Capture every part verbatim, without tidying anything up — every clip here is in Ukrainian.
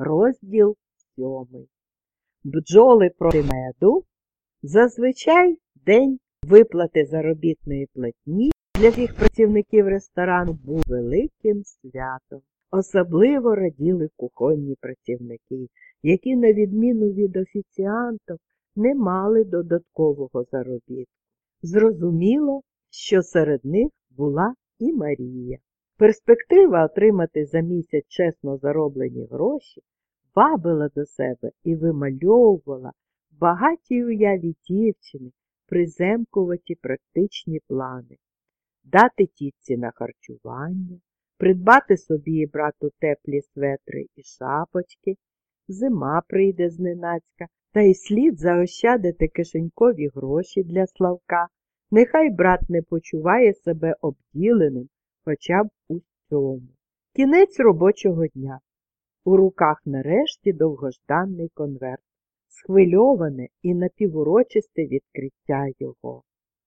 Розділ сьомий. Бджоли проти меду. Зазвичай день виплати заробітної платні для всіх працівників ресторану був великим святом. Особливо раділи кухонні працівники, які, на відміну від офіціантів, не мали додаткового заробітку. Зрозуміло, що серед них була і Марія. Перспектива отримати за місяць чесно зароблені гроші вабила до себе і вимальовувала в багатій уяві дівчини приземкуваті практичні плани. Дати тітці на харчування, придбати собі і брату теплі светри і шапочки, зима прийде зненацька, та й слід заощадити кишенькові гроші для Славка. Нехай брат не почуває себе обділеним хоча б у цьому. Кінець робочого дня. У руках нарешті довгожданий конверт, схвильоване і напівурочисте відкриття його.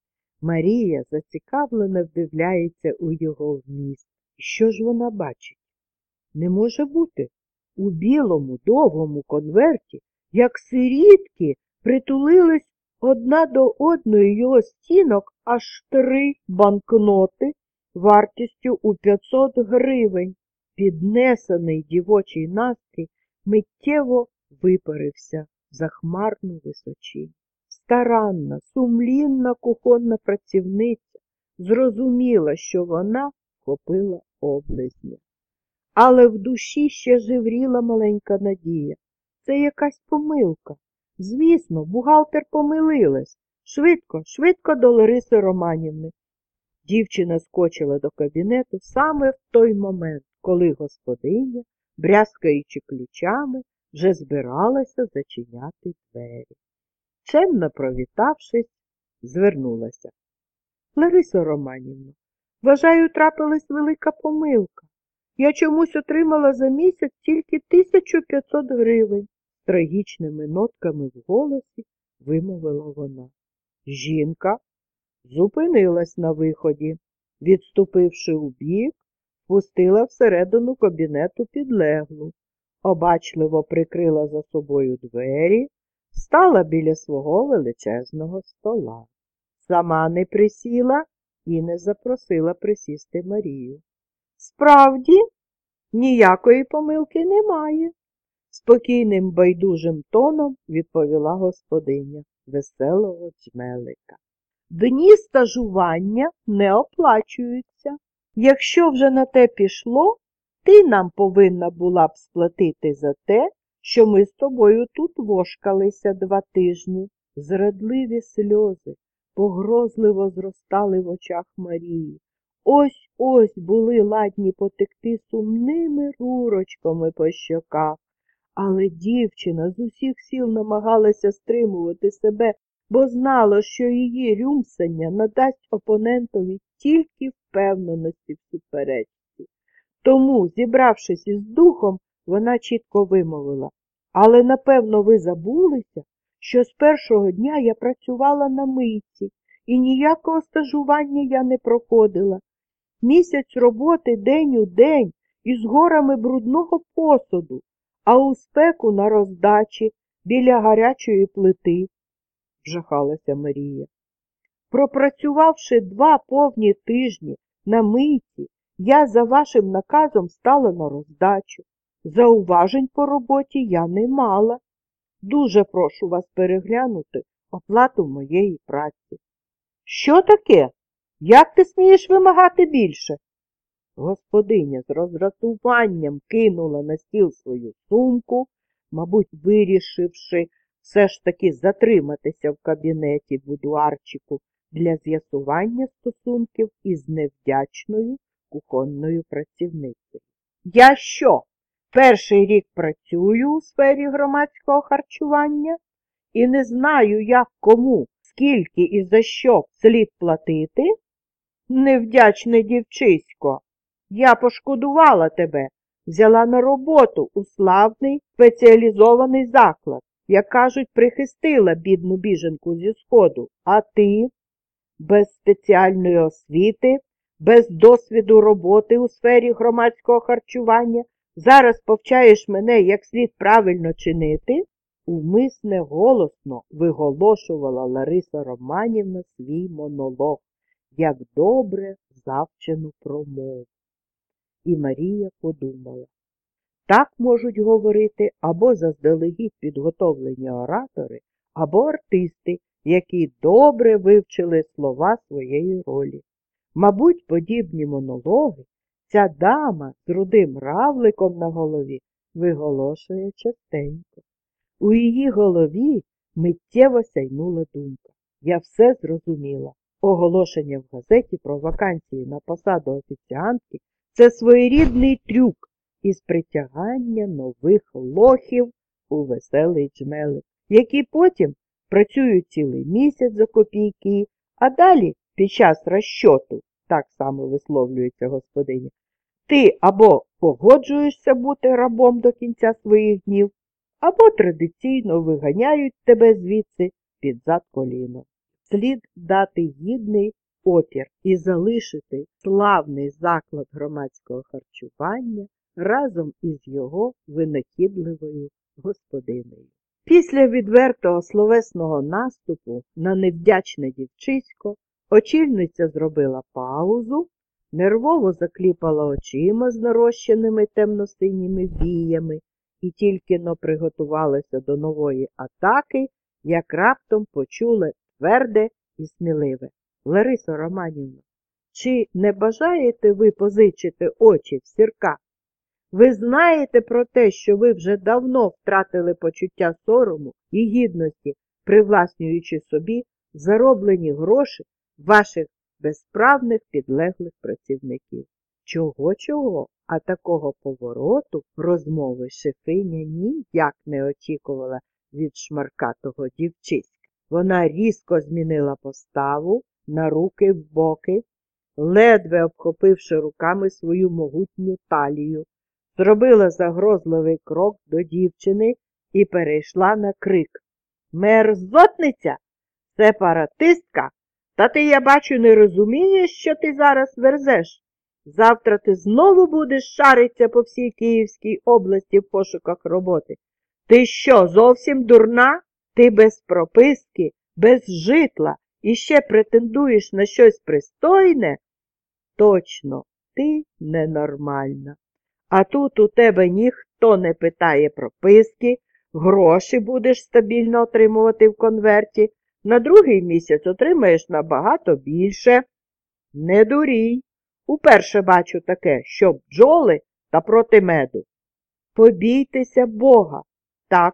Марія зацікавлено вдивляється у його вміст. Що ж вона бачить? Не може бути. У білому довгому конверті, як сирітки, притулились одна до одної його стінок аж три банкноти вартістю у п'ятсот гривень. Піднесений дівочий настрій миттєво випарився в захмарну височінь. Старанна, сумлінна кухонна працівниця зрозуміла, що вона вхопила облизня. Але в душі ще живріла маленька надія. Це якась помилка. Звісно, бухгалтер помилилась. Швидко, швидко до Лариси Романівни. Дівчина скочила до кабінету саме в той момент, коли господиня, брязкаючи ключами, вже збиралася зачиняти двері. Чемно провітавшись, звернулася. Ларисо Романівно, вважаю, трапилась велика помилка. Я чомусь отримала за місяць тільки тисячу п'ятсот гривень. З трагічними нотками в голосі вимовила вона. Жінка зупинилась на виході, відступивши убік, пустила всередину кабінету підлеглу, обачливо прикрила за собою двері, стала біля свого величезного стола. Сама не присіла і не запросила присісти Марію. Справді, ніякої помилки немає, спокійним байдужим тоном відповіла господиня веселого джмелика. Дні стажування не оплачуються. Якщо вже на те пішло, ти нам повинна була б сплатити за те, що ми з тобою тут вошкалися два тижні. Зрадливі сльози погрозливо зростали в очах Марії. Ось-ось були ладні потекти сумними рурочками по щоках. Але дівчина з усіх сил намагалася стримувати себе, бо знала, що її рюмсання надасть опонентові тільки впевненості в суперечці. Тому, зібравшись із духом, вона чітко вимовила. Але, напевно, ви забулися, що з першого дня я працювала на мийці, і ніякого стажування я не проходила. Місяць роботи день у день із горами брудного посуду, а у спеку на роздачі біля гарячої плити, вжахалася Марія. Пропрацювавши два повні тижні на мийці, я за вашим наказом стала на роздачу. Зауважень по роботі я не мала. Дуже прошу вас переглянути оплату моєї праці. Що таке? Як ти смієш вимагати більше? Господиня з роздратуванням кинула на стіл свою сумку, мабуть, вирішивши все ж таки затриматися в кабінеті будуарчику для з'ясування стосунків із невдячною кухонною працівницею. Я що, перший рік працюю у сфері громадського харчування і не знаю, як кому, скільки і за що слід платити? Невдячне дівчисько, я пошкодувала тебе, взяла на роботу у славний спеціалізований заклад. Як кажуть, прихистила бідну біженку зі Сходу, а ти, без спеціальної освіти, без досвіду роботи у сфері громадського харчування, Зараз повчаєш мене, як слід правильно чинити? Умисне голосно виголошувала Лариса Романівна свій монолог, як добре завчену промову. І Марія подумала, так можуть говорити або заздалегідь підготовлені оратори, або артисти, які добре вивчили слова своєї ролі. Мабуть, подібні монологи ця дама з рудим равликом на голові виголошує частенько. У її голові миттєво сяйнула думка. Я все зрозуміла. Оголошення в газеті про вакансії на посаду офіціантки – це своєрідний трюк із притягання нових лохів у веселий джмелик, які потім працюють цілий місяць за копійки, а далі під час розчоту, так само висловлюється господиня, ти або погоджуєшся бути рабом до кінця своїх днів, або традиційно виганяють тебе звідси під зад коліном. Слід дати гідний опір і залишити славний заклад громадського харчування разом із його винахідливою господинею. Після відвертого словесного наступу на невдячне дівчисько очільниця зробила паузу, нервово закліпала очима з нарощеними темно-синіми віями і тільки-но приготувалася до нової атаки, як раптом почула тверде і сміливе. Ларисо Романівно, чи не бажаєте ви позичити очі в Сірка? Ви знаєте про те, що ви вже давно втратили почуття сорому і гідності, привласнюючи собі зароблені гроші ваших безправних підлеглих працівників. Чого-чого, а такого повороту розмови шефиня ніяк не очікувала від шмаркатого дівчиська. Вона різко змінила поставу на руки в боки, ледве обхопивши руками свою могутню талію, зробила загрозливий крок до дівчини і перейшла на крик. Мерзотниця? Сепаратистка? Та ти, я бачу, не розумієш, що ти зараз верзеш? Завтра ти знову будеш шаритися по всій Київській області в пошуках роботи. Ти що, зовсім дурна? Ти без прописки, без житла і ще претендуєш на щось пристойне? Точно, ти ненормальна. А тут у тебе ніхто не питає прописки, гроші будеш стабільно отримувати в конверті, на другий місяць отримаєш набагато більше. Не дурій. Уперше бачу таке, що бджоли та проти меду. Побійтеся Бога. Так,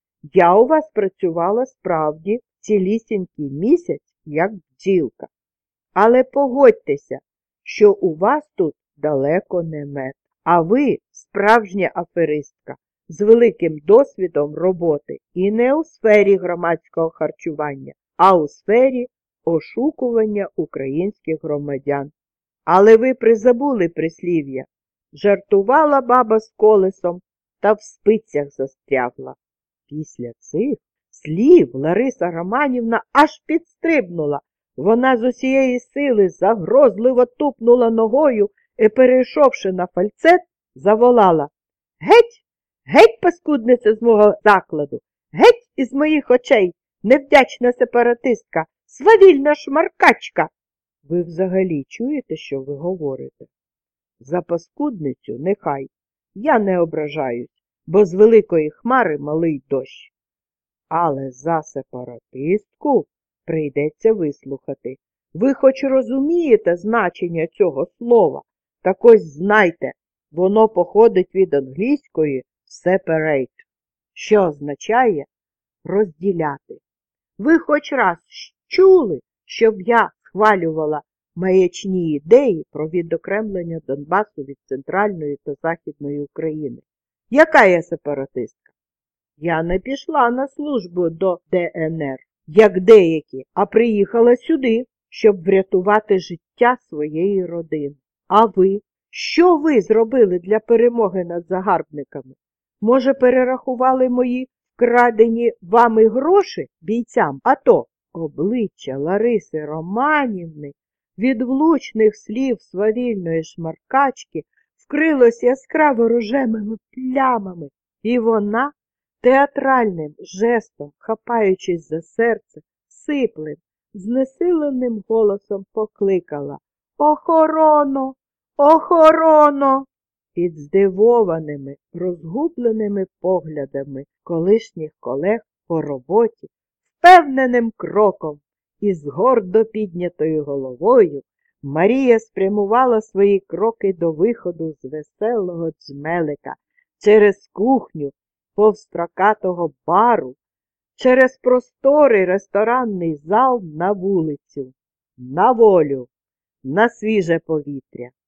я у вас працювала справді цілісінький місяць, як бджілка. Але погодьтеся, що у вас тут далеко не мед. А ви справжня аферистка з великим досвідом роботи і не у сфері громадського харчування, а у сфері ошукування українських громадян. Але ви призабули прислів'я. Жартувала баба з колесом та в спицях застрягла. Після цих слів Лариса Романівна аж підстрибнула. Вона з усієї сили загрозливо тупнула ногою і, перейшовши на фальцет, заволала: «Геть! Геть, паскудниця з мого закладу! Геть із моїх очей, невдячна сепаратистка, свавільна шмаркачка!» Ви взагалі чуєте, що ви говорите? За паскудницю нехай. Я не ображаюсь, бо з великої хмари малий дощ. Але за сепаратистку прийдеться вислухати. Ви хоч розумієте значення цього слова? Так ось знайте, воно походить від англійської separate, що означає розділяти. Ви хоч раз чули, щоб я схвалювала маячні ідеї про відокремлення Донбасу від Центральної та Західної України? Яка я сепаратистка? Я не пішла на службу до Де Ен Ер, як деякі, а приїхала сюди, щоб врятувати життя своєї родини. А ви? Що ви зробили для перемоги над загарбниками? Може, перерахували мої вкрадені вами гроші бійцям АТО? Обличчя Лариси Романівни від влучних слів свавільної шмаркачки вкрилось яскраво рожевими плямами, і вона, театральним жестом, хапаючись за серце, сиплим, знесиленим голосом покликала: «Охороно! Охороно!» Під здивованими, розгубленими поглядами колишніх колег по роботі, впевненим кроком і з гордо піднятою головою Марія спрямувала свої кроки до виходу з веселого джмелика, через кухню, повз строкатого бару, через просторий ресторанний зал на вулицю, на волю, на свіже повітря.